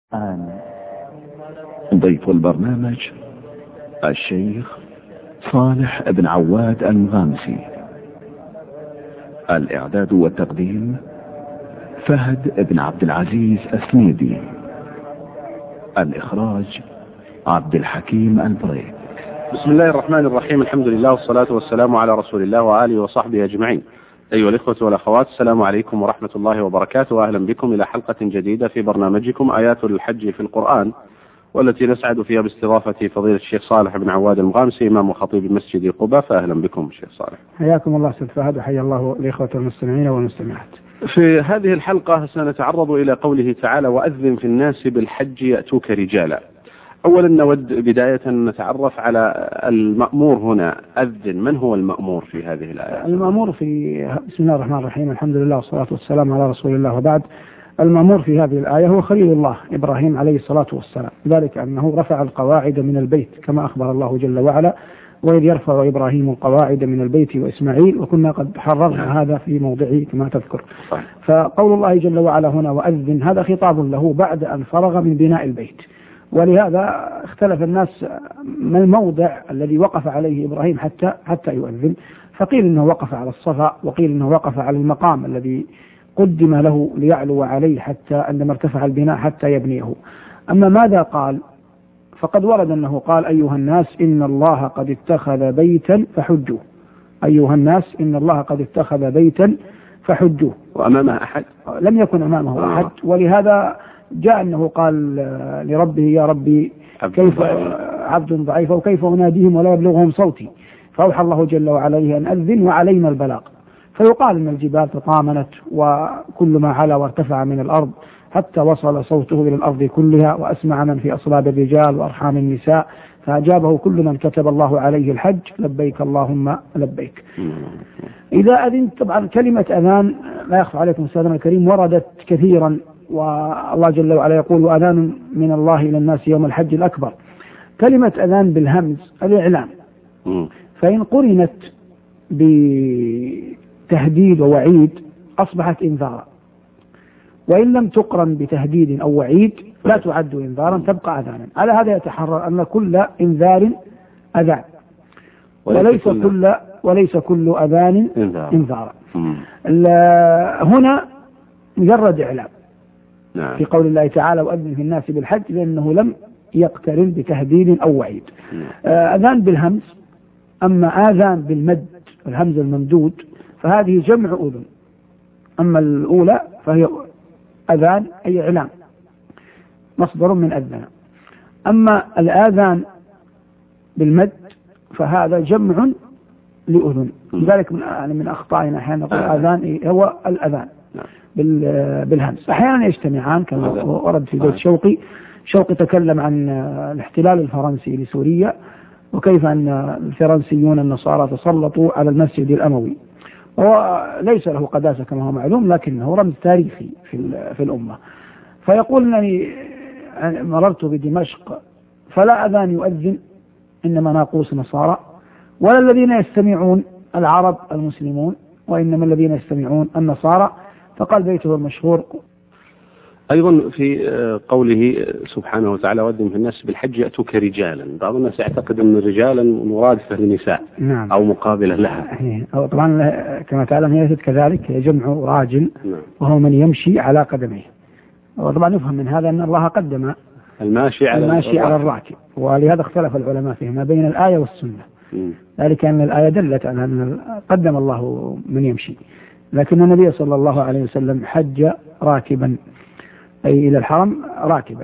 الآن ضيف البرنامج الشيخ صالح بن عواد المغامسي. الإعداد والتقديم فهد بن عبد العزيز السنيدي. الإخراج عبد الحكيم البريك. بسم الله الرحمن الرحيم. الحمد لله والصلاة والسلام على رسول الله وآله وصحبه أجمعين. أيها الإخوة والأخوات، السلام عليكم ورحمة الله وبركاته، وأهلا بكم إلى حلقة جديدة في برنامجكم آيات الحج في القرآن، والتي نسعد فيها باستضافة فضيلة الشيخ صالح بن عواد المغامسي إمام وخطيب مسجد قباء. فأهلا بكم شيخ صالح. حياكم الله سيد فهد، وحيا الله الإخوة المستمعين والمستمعات. في هذه الحلقة سنتعرض إلى قوله تعالى: وأذن في الناس بالحج يأتوك رجالا. أولا نود بداية نتعرف على المأمور هنا. أذن، من هو المأمور في هذه الآية؟ المأمور في بسم الله الرحمن الرحيم، الحمد لله والصلاة والسلام على رسول الله، وبعد. المأمور في هذه الآية هو خليل الله إبراهيم عليه الصلاة والسلام، ذلك أنه رفع القواعد من البيت كما أخبر الله جل وعلا: وإذ يرفع إبراهيم القواعد من البيت وإسماعيل، وكنا قد حررنا هذا في موضعه كما تذكر. فقول الله جل وعلا هنا وأذن، هذا خطاب له بعد أن فرغ من بناء البيت، ولهذا اختلف الناس ما الموضع الذي وقف عليه إبراهيم حتى يؤذن. فقيل إنه وقف على الصفا، وقيل إنه وقف على المقام الذي قدم له ليعلو عليه حتى عندما ارتفع البناء حتى يبنيه. أما ماذا قال؟ فقد ورد أنه قال: أيها الناس إن الله قد اتخذ بيتا فحجوه. أيها الناس إن الله قد اتخذ بيتا فحجوه. وأمامه أحد؟ لم يكن أمامه أحد، ولهذا جاء أنه قال لربه: يا ربي كيف عبد ضعيف وكيف أناديهم ولا يبلغهم صوتي، فأوحى الله جل وعلا أن أذن وعلينا البلاغ. فيقال أن الجبال تطامنت وكل ما علا وارتفع من الأرض حتى وصل صوته إلى الأرض كلها، وأسمع من في أصلاب الرجال وأرحام النساء، فأجابه كل من كتب الله عليه الحج: لبيك اللهم لبيك. إذا أذنت، طبعا كلمة أذان لا يخفى عليكم السلام الكريم وردت كثيرا، والله جل وعلا يقول: وأذان من الله إلى الناس يوم الحج الأكبر. كلمة أذان بالهمز الإعلام، فإن قرنت بتهديد ووعيد أصبحت إنذارا، وإن لم تقرن بتهديد أو وعيد لا تعد إنذارا، تبقى أذانا. على هذا يتحرر أن كل إنذار أذان، وليس كل أذان إنذارا. هنا مجرد إعلام في قول الله تعالى: وأذن في الناس بالحج، لأنه لم يقترن بتهديد أو وعيد. أذان بالهمز. أما آذان بالمد، الهمز الممدود، فهذه جمع أذن. أما الأولى فهي أذان أي إعلام، مصدر من أذن. أما الآذان بالمد فهذا جمع لأذن. لذلك من أخطائنا أحيانا نقول آذان هو الأذان بالهمز. أحيانا يجتمعان كما ورد في بيت شوقي تكلم عن الاحتلال الفرنسي لسوريا، وكيف أن الفرنسيون النصارى تسلطوا على المسجد الأموي، وليس له قداسة كما هو معلوم، لكنه رمز تاريخي في الأمة. فيقول أنني مررت بدمشق فلا أذان يؤذن، إنما ناقوس نصارى، ولا الذين يستمعون العرب المسلمون، وإنما الذين يستمعون النصارى. فقال بيته المشهور. أيضا في قوله سبحانه وتعالى: وأذن في الناس بالحج يأتوك رجالا. بعض الناس يعتقد أن رجالا مرادفة للنساء. نعم. أو مقابلة لها. طبعا كما تعلم هي كذلك، هي جمع راجل. نعم. وهو من يمشي على قدميه. وطبعا يفهم من هذا أن الله قدم الماشي على الراكب، ولهذا اختلف العلماء فيما بين الآية والسنة. ذلك أن الآية دلت على أن قدم الله من يمشي، لكن النبي صلى الله عليه وسلم حج راكبا، أي إلى الحرم راكبا.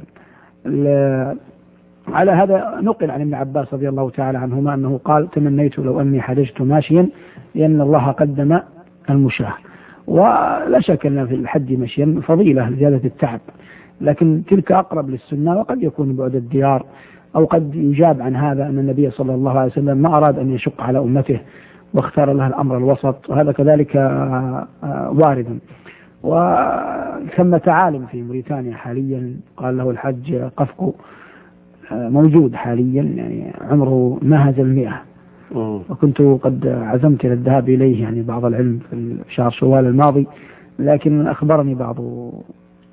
على هذا نقل عن ابن عباس رضي الله تعالى عنهما أنه قال: تمنيت لو أني حججت ماشيا، لأن الله قدم المشاة. ولا شك أن في الحج مشيا فضيلة لزيادة التعب، لكن تلك أقرب للسنة، وقد يكون بعد الديار، أو قد يجاب عن هذا أن النبي صلى الله عليه وسلم ما أراد أن يشق على أمته واختار لها الأمر الوسط، وهذا كذلك وارد. وثمة عالم في موريتانيا حاليا قال له الحج قفقو، موجود حاليا، يعني عمره ناهز 100، وكنت قد عزمت إلى الذهاب إليه يعني بعض العلم في شهر شوال الماضي، لكن أخبرني بعض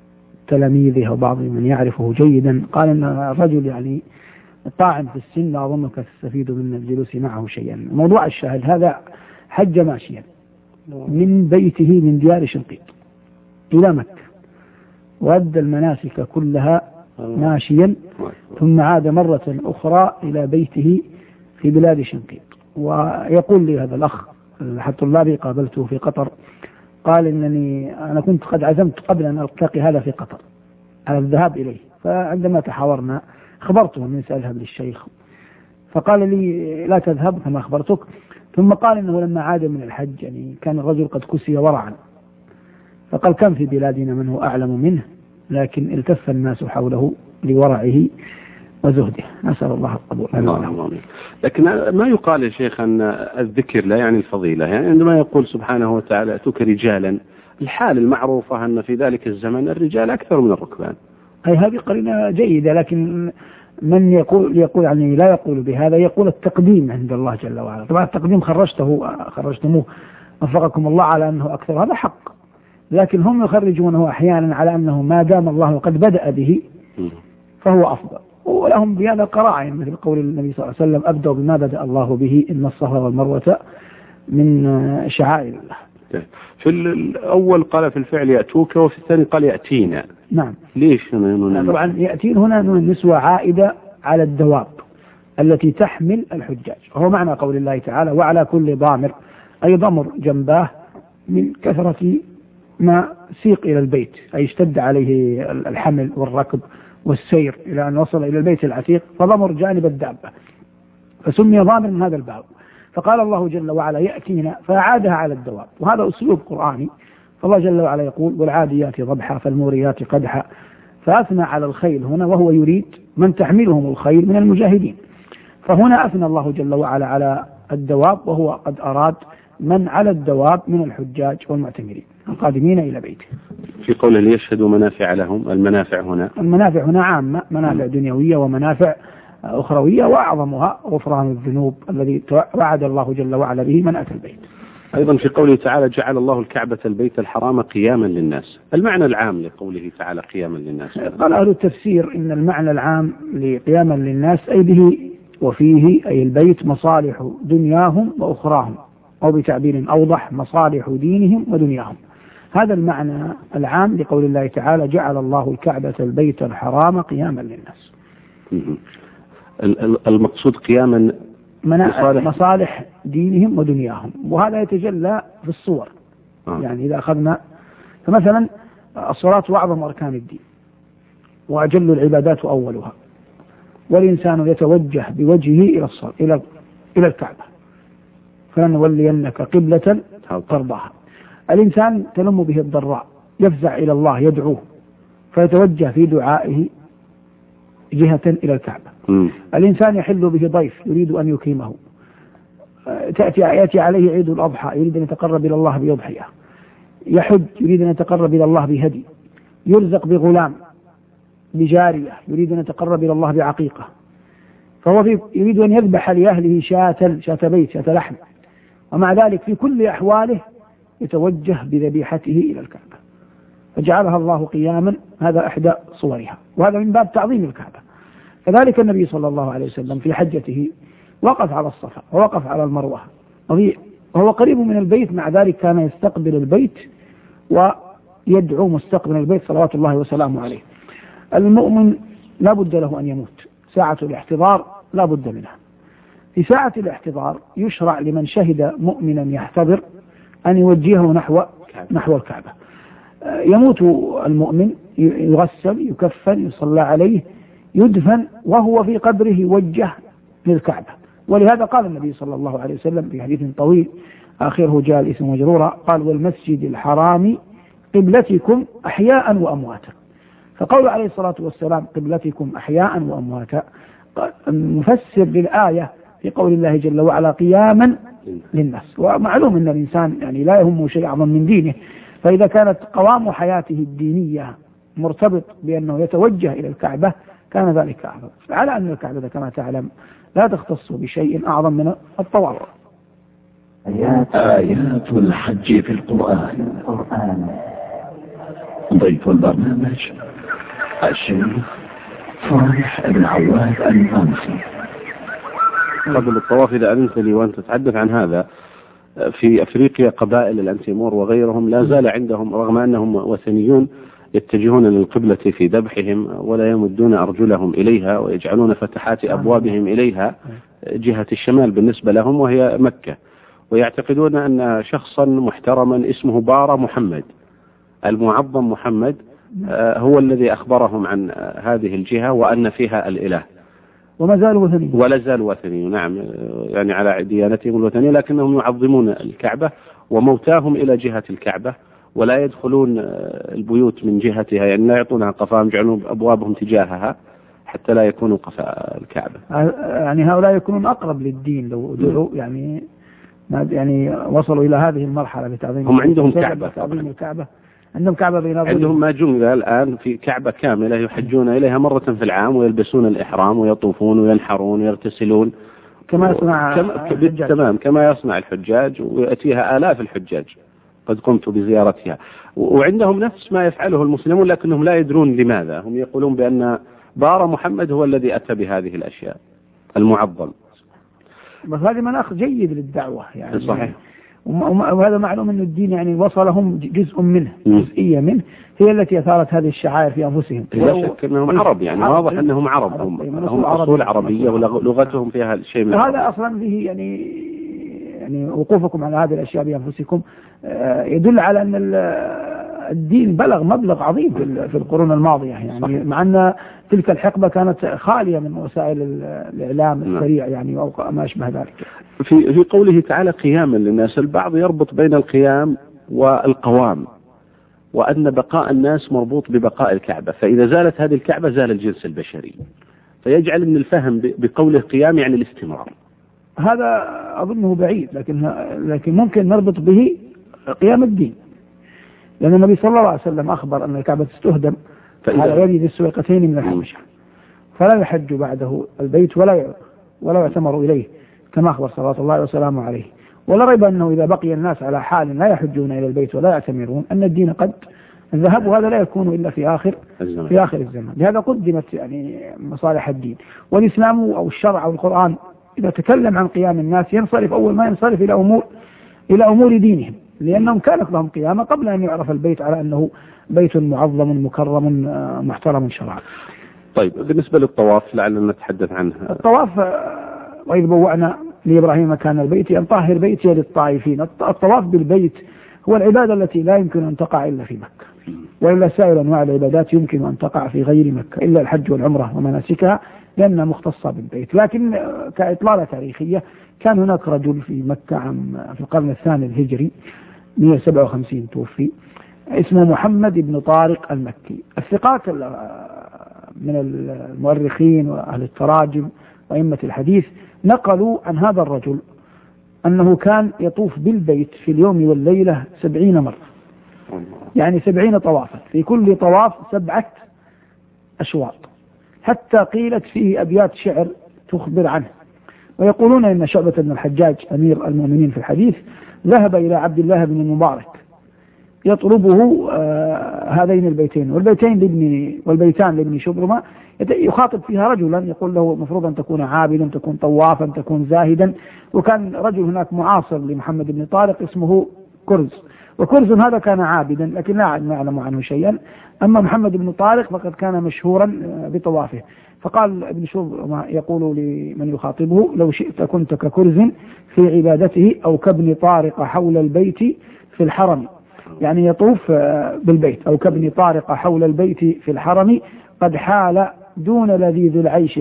تلاميذه وبعض من يعرفه جيدا قال أن الرجل يعني طاعن في السن، لا أظنك تستفيد من الجلوس معه شيئا. موضوع الشاهد هذا حج ماشيا من بيته من ديار شنقيط إلى مكة، وأدى المناسك كلها ماشيا، ثم عاد مرة أخرى إلى بيته في بلاد شنقيط. ويقول لي هذا الأخ أحد طلابي قابلته في قطر، قال إنني أنا كنت قد عزمت قبل أن ألتقي هذا في قطر على الذهاب إليه، فعندما تحاورنا أخبرته أني سأذهب للشيخ، فقال لي لا تذهب كما أخبرتك. ثم قال إنه لما عاد من الحج يعني كان الرجل قد كسي ورعا، فقال كم في بلادنا من هو أعلم منه، لكن التف الناس حوله لورعه وزهده، نسأل الله القبول. لكن ما يقال يا شيخ أن الذكر لا يعني الفضيلة، يعني عندما يقول سبحانه وتعالى أتوك رجالا، الحال المعروفة أن في ذلك الزمن الرجال أكثر من الركبان. أي هذه قرينة جيدة، لكن من يقول يعني لا يقول بهذا، يقول التقديم عند الله جل وعلا. طبعا التقديم خرجتموه وفقكم الله على أنه أكثر، هذا حق، لكن هم يخرجونه أحيانا على أنه ما دام الله قد بدأ به فهو أفضل، ولهم بهذا قرائن مثل قول النبي صلى الله عليه وسلم أبدأ بما بدأ الله به إن الصفا والمروة من شعائر الله. في الأول قال في الفعل يأتوك، وفي الثاني قال يأتينا. نعم. ليش؟ طبعا يأتين هنا النسوة عائدة على الدواب التي تحمل الحجاج، وهو معنى قول الله تعالى وعلى كل ضامر، أي ضمر جنباه من كثرة ما سيق إلى البيت، أي اشتد عليه الحمل والركب والسير إلى أن وصل إلى البيت العتيق، فضمر جانب الدابة فسمي ضامر من هذا الباب. فقال الله جل وعلا يأتينا فأعادها على الدواب، وهذا أسلوب قرآني. فالله جل وعلا يقول والعاديات ضبحا فالموريات قدحا، فأثنى على الخيل هنا وهو يريد من تحملهم الخيل من المجاهدين، فهنا أثنى الله جل وعلا على الدواب، وهو قد أراد من على الدواب من الحجاج والمعتمرين القادمين إلى بيته. في قوله ليشهدوا منافع لهم، المنافع هنا عامة، منافع دنيوية ومنافع أخروية، وأعظمها غفران الذنوب الذي وعد الله جل وعلا به من أتى البيت. أيضا في قوله تعالى جعل الله الكعبة البيت الحرام قياما للناس، المعنى العام لقوله تعالى قياما للناس. قال أهل التفسير إن المعنى العام لقياما للناس أي به وفيه أي البيت مصالح دنياهم وأخراهم، أو بتعبير أوضح مصالح دينهم ودنياهم. هذا المعنى العام لقول الله تعالى جعل الله الكعبة البيت الحرام قياما للناس. المقصود قياما مصالح دينهم ودنياهم، وهذا يتجلى في الصور. يعني إذا أخذنا فمثلا الصلاة أعظم أركان الدين وأجل العبادات أولها، والإنسان يتوجه بوجهه إلى الصلاة إلى الكعبة، فلنولينك قبلة ترضاها. الإنسان تلم به الضراء يفزع إلى الله يدعوه، فيتوجه في دعائه جهة إلى الكعبة. الإنسان يحل به ضيف يريد أن يكرمه، يأتي عليه عيد الأضحى يريد أن يتقرب إلى الله بأضحية، يحج يريد أن يتقرب إلى الله بهدي، يرزق بغلام بجارية يريد أن يتقرب إلى الله بعقيقة، فهو يريد أن يذبح لأهله شاة بيت، شاة لحم، ومع ذلك في كل أحواله يتوجه بذبيحته إلى الكعبة، فجعلها الله قياما. هذا إحدى صورها، وهذا من باب تعظيم الكعبة. كذلك النبي صلى الله عليه وسلم في حجته وقف على الصفا ووقف على المروة وهو قريب من البيت، مع ذلك كان يستقبل البيت ويدعو مستقبل البيت صلوات الله وسلامه عليه. المؤمن لا بد له أن يموت، ساعة الاحتضار لا بد منها. في ساعة الاحتضار يشرع لمن شهد مؤمنا يحتضر أن يوجهه نحو الكعبة. يموت المؤمن يغسل يكفن يصلى عليه يدفن وهو في قبره يوجه للكعبة. ولهذا قال النبي صلى الله عليه وسلم في حديث طويل آخره جاء الاسم مجرورا قال والمسجد الحرام قبلتكم أحياء وأمواتا. فقول عليه الصلاة والسلام قبلتكم أحياء وأمواتا مفسر للآية في قول الله جل وعلا قياما للناس. ومعلوم أن الإنسان يعني لا يهمه شيء أعظم من دينه، فإذا كانت قوام حياته الدينية مرتبط بأنه يتوجه إلى الكعبة كان ذلك أعظم، على أن الكعبة كما تعلم لا تختص بشيء أعظم من الطواف. آيات الحج في القرآن. ضيف البرنامج الشيخ صالح بن عواد الأنصي. قبل الطواف إذا أذنت لي وأنت تتحدث عن هذا، في أفريقيا قبائل الأنتيمور وغيرهم لا زال عندهم رغم أنهم وثنيون يتجهون للقبلة في ذبحهم ولا يمدون أرجلهم إليها ويجعلون فتحات أبوابهم إليها جهة الشمال بالنسبة لهم وهي مكة، ويعتقدون أن شخصا محترما اسمه بارا محمد المعظم محمد هو الذي أخبرهم عن هذه الجهة وأن فيها الإله، وما زالوا وثنيين ولا زالوا وثنيين. نعم، يعني على ديانتهم الوثنية، لكنهم يعظمون الكعبة وموتاهم إلى جهة الكعبة ولا يدخلون البيوت من جهتها، يعني لا يعطونها قفاهم، يجعلون أبوابهم تجاهها حتى لا يكونوا قفاء الكعبة. يعني هؤلاء يكونون أقرب للدين لو دعوا، يعني وصلوا إلى هذه المرحلة بتعظيم. هم عندهم كعبة، تعظيم الكعبة، عندهم كعبة بينهم، عندهم ما جمل الآن في كعبة كاملة يحجون إليها مرة في العام ويلبسون الإحرام ويطوفون وينحرون ويغتسلون كما يصنع تمام كما يصنع الحجاج، ويأتيها آلاف الحجاج قد قمت بزيارتها، وعندهم نفس ما يفعله المسلمون لكنهم لا يدرون لماذا. هم يقولون بأن بارا محمد هو الذي أتى بهذه الأشياء المعظم. بس هذه مناخ جيد للدعوة يعني صحيح، وهذا معلوم أن الدين يعني وصلهم جزء منه، جزئية منه هي التي أثارت هذه الشعائر في أنفسهم. لا شك أنهم عرب، يعني واضح أنهم عرب، هم أصول عربية ولغتهم فيها شيء من وهذا أصلا به يعني وقوفكم على هذه الأشياء بأنفسكم يدل على أن الدين بلغ مبلغ عظيم في القرون الماضية، يعني صحيح. مع أن تلك الحقبة كانت خالية من وسائل الإعلام السريع يعني أو ما أشبه ذلك. في قوله تعالى قياما للناس، البعض يربط بين القيام والقوام، وأن بقاء الناس مربوط ببقاء الكعبة، فإذا زالت هذه الكعبة زال الجنس البشري، فيجعل من الفهم بقوله قيام يعني الاستمرار. هذا أظنه بعيد، لكن ممكن نربط به قيام الدين، لأن النبي صلى الله عليه وسلم أخبر أن الكعبة تستهدم على يد السويقتين من الحبشة، فلا يحج بعده البيت ولا يعتمر إليه كما أخبر صلى الله وسلامه عليه. ولا ريب أنه إذا بقي الناس على حال لا يحجون إلى البيت ولا يعتمرون أن الدين قد ذهب، وهذا لا يكون إلا في آخر الزمان. لهذا قدمت يعني مصالح الدين، والإسلام أو الشرع أو القرآن إذا تكلم عن قيام الناس ينصرف أول ما ينصرف إلى أمور دينهم، لأنهم كانت لهم قيامة قبل أن يعرف البيت على أنه بيت معظم مكرم محترم شرعا. طيب، بالنسبة للطواف لعلنا نتحدث عنه. الطواف وإذ بوأنا لإبراهيم مكان البيت أن طهر بيتي للطائفين. الطواف بالبيت هو العبادة التي لا يمكن أن تقع إلا في مكة، وإلا سائر أنواع العبادات يمكن أن تقع في غير مكة إلا الحج والعمرة ومناسكها لأنها مختصة بالبيت. لكن كإطلالة تاريخية كان هناك رجل في مكة في القرن الثاني الهجري 157 توفي، اسمه محمد بن طارق المكي. الثقات من المؤرخين وأهل التراجم وأئمة الحديث نقلوا عن هذا الرجل أنه كان يطوف بالبيت في اليوم والليلة 70 مرة، يعني 70 طوافا، في كل طواف 7 أشواط، حتى قيلت فيه أبيات شعر تخبر عنه. ويقولون إن شعبة بن الحجاج أمير المؤمنين في الحديث ذهب إلى عبد الله بن المبارك يطلبه هذين البيتين والبيتان لابن شبرمة، يخاطب فيها رجلا يقول له المفروض أن تكون عابدا، تكون طوافا، تكون زاهدا. وكان رجل هناك معاصر لمحمد بن طارق اسمه كرز، وكرز هذا كان عابدا لكن لا نعلم عنه شيئا. أما محمد بن طارق فقد كان مشهورا بطوافه. فقال ابن شبرمة يقول لمن يخاطبه: لو شئت كنت ككرز في عبادته أو كابن طارق حول البيت في الحرم، يعني يطوف بالبيت، أو كابن طارق حول البيت في الحرم، قد حال دون لذيذ العيش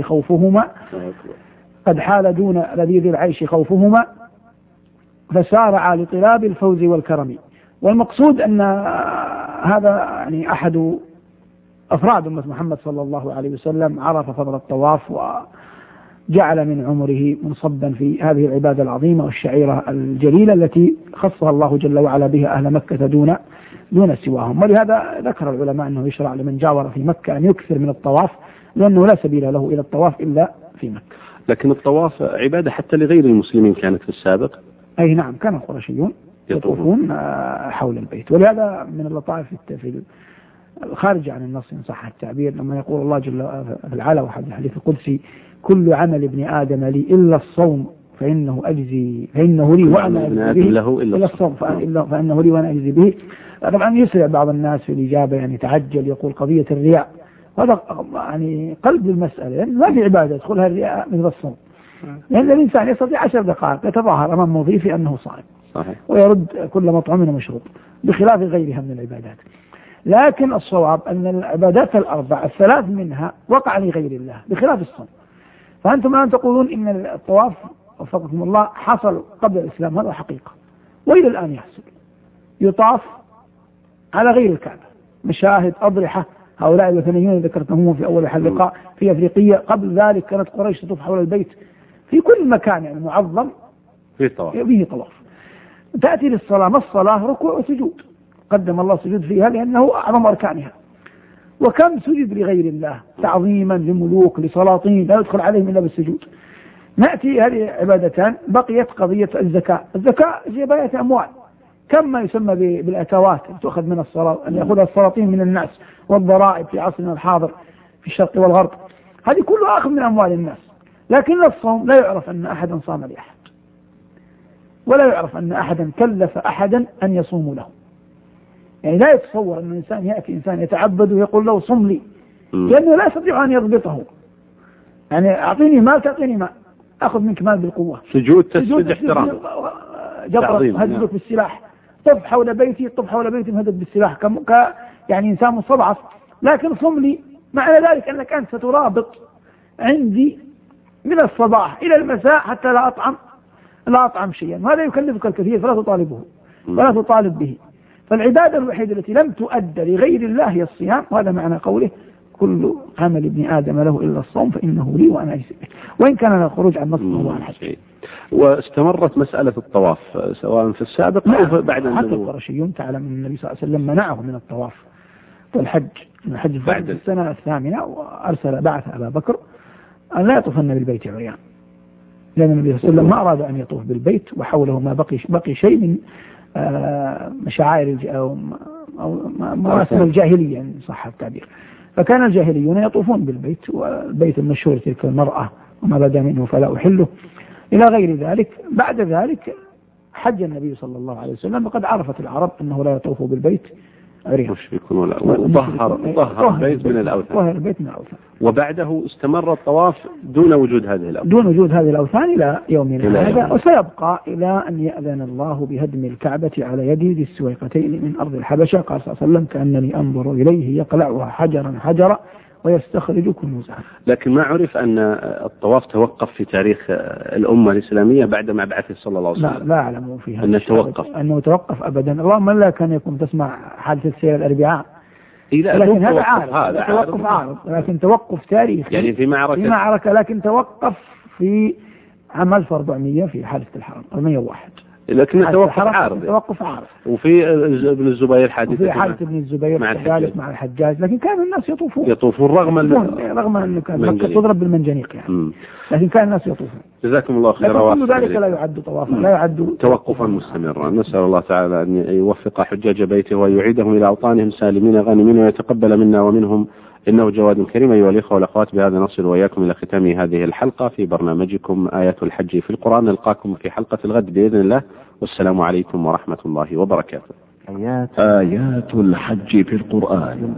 خوفهما فسارع لطلاب الفوز والكرم. والمقصود أن هذا يعني أحد أفراد أمة محمد صلى الله عليه وسلم عرف فضل الطواف وجعل من عمره منصبا في هذه العبادة العظيمة والشعيرة الجليلة التي خصها الله جل وعلا بها أهل مكة دون سواهم. ولهذا ذكر العلماء أنه يشرع لمن جاور في مكة أن يكثر من الطواف، لأنه لا سبيل له إلى الطواف إلا في مكة. لكن الطواف عبادة حتى لغير المسلمين كانت في السابق. أي نعم، كان القرشيون يطوفون حول البيت. ولهذا من اللطائف خارج عن النص إن صح التعبير، لما يقول الله جل وعلا وحد الحديث القدسي: كل عمل ابن آدم لي إلا الصوم فإنه لي وأنا أجزي به، إلا الصوم فإنه لي وأنا أجزي به. طبعا يسرع بعض الناس في الإجابة، يعني تعجل يقول قضية الرياء، هذا يعني قلب المسألة، يعني ما في عبادة يدخلها الرياء مثل الصوم، لأن الإنسان يستطيع 10 دقائق يتظاهر أمام مضيف أنه صائم ويرد كل مطعم ومشروب بخلاف غيرها من العبادات. لكن الصواب أن العبادات الأربع الثلاث منها وقع لغير الله بخلاف الصوم. فأنتم الآن تقولون إن الطواف وفقكم الله حصل قبل الإسلام، هذا حقيقة، وإلى الآن يحصل، يطاف على غير الكعبة، مشاهد أضرحة هؤلاء الوثنيون ذكرتهم في أول الحلقة في أفريقيا. قبل ذلك كانت قريش تطوف حول البيت في كل مكان يعني معظم فيه طواف. تأتي للصلاة، ما الصلاة؟ ركوع وسجود، قدم الله سجود فيها لأنه أعظم أركانها. وكم سجد لغير الله تعظيما لملوك لسلاطين لا يدخل عليهم إلا بالسجود. نأتي هذه عبادتان، بقيت قضية الزكاة. الزكاة جباية أموال، كم ما يسمى بالأتوات تؤخذ من الصلاة، أن يأخذها السلاطين من الناس، والضرائب في عصرنا الحاضر في الشرق والغرب، هذه كلها أخذ من أموال الناس. لكن الصوم لا يعرف أن أحدا صام لأحد، ولا يعرف أن أحدا كلف أحدا أن يصوم له. يعني لا يتصور أن الإنسان يأتي إنسان يتعبد ويقول له صم لي، لأنه لا يستطيع أن يضبطه. يعني أعطيني مال تعطيني مال، أخذ منك مال بالقوة. سجود تسجد احترام، جبرة هددك بالسلاح، طف حول بيتي مهدد بالسلاح يعني إنسان مستضعف. لكن صم لي معنى ذلك أنك أنت سترابط عندي من الصباح إلى المساء حتى لا أطعم شيئا، وهذا يكلفك الكثير فلا تطالبه ولا تطالب به. فالعبادة الوحيدة التي لم تؤدى لغير الله هي الصيام، وهذا معنى قوله: كل عمل ابن آدم له إلا الصوم فإنه لي وأنا أجزي به، وإن كان الخروج عن نص الله الحج. واستمرت مسألة الطواف سواء في السابق أو بعد النبوة. حتى القرشيون تعلم أن النبي صلى الله عليه وسلم منعهم من الطواف والحج بعد السنة الثامنة، وأرسل بعث أبا بكر أن لا يطوفن بالبيت عريان، لأن النبي صلى الله عليه وسلم ما أراد أن يطوف بالبيت وحوله ما بقي شيء من مشاعر أو مراسم الجاهلية إن صح التعبير. فكان الجاهليون يطوفون بالبيت، والبيت المشهور تلك المرأة وما بدا منه فلا أحله إلى غير ذلك. بعد ذلك حج النبي صلى الله عليه وسلم، وقد عرفت العرب أنه لا يطوف بالبيت عريان، وطهر البيت من الأوثان. وبعده استمر الطواف دون وجود هذه الأوثان إلى يومنا هذا، وسيبقى إلى أن يأذن الله بهدم الكعبة على يد ذي السويقتين من أرض الحبشة. قال صلى الله عليه وسلم: كأنني أنظر إليه يقلعها حجرا حجرا ويستخرج كنوزها. لكن ما عرف أن الطواف توقف في تاريخ الأمة الإسلامية بعد ما بعثه صلى الله عليه وسلم. لا أعلم فيها أنه توقف أبدا. اللهم لا كان يكون تسمع حادثة سير الأربعاء، لكن هذا توقف عارض، لكن توقف تاريخي يعني في معركة، لكن توقف في عام 1400 في حادثة الحرم 101. لكن توقف عارض. وفي ابن الزبير حادث ابن الزبير مع الحجاج، لكن كان الناس يطوفون رغم أن كان مكة تضرب بالمنجنيق يعني. لكن كان الناس يطوفون. جزاكم الله خيرا. لكن كل ذلك لا يعد طوافا، لا يعد توقفا مستمرا. نسأل الله تعالى أن يوفق حجاج بيته ويعيدهم إلى أوطانهم سالمين غانمين، ويتقبل منا ومنهم، إنه جواد كريم. أيها الإخوة والأخوات، بهذا نصل وإياكم إلى ختام هذه الحلقة في برنامجكم آيات الحج في القرآن. نلقاكم في حلقة الغد بإذن الله، والسلام عليكم ورحمة الله وبركاته. آيات الحج في القرآن.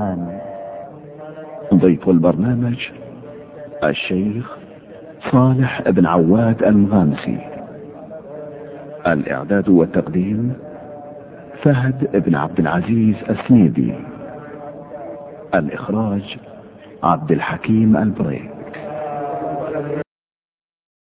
ضيف البرنامج الشيخ صالح بن عواد المغامسي. الإعداد والتقديم فهد بن عبد العزيز السنيدي. الإخراج عبد الحكيم البريك.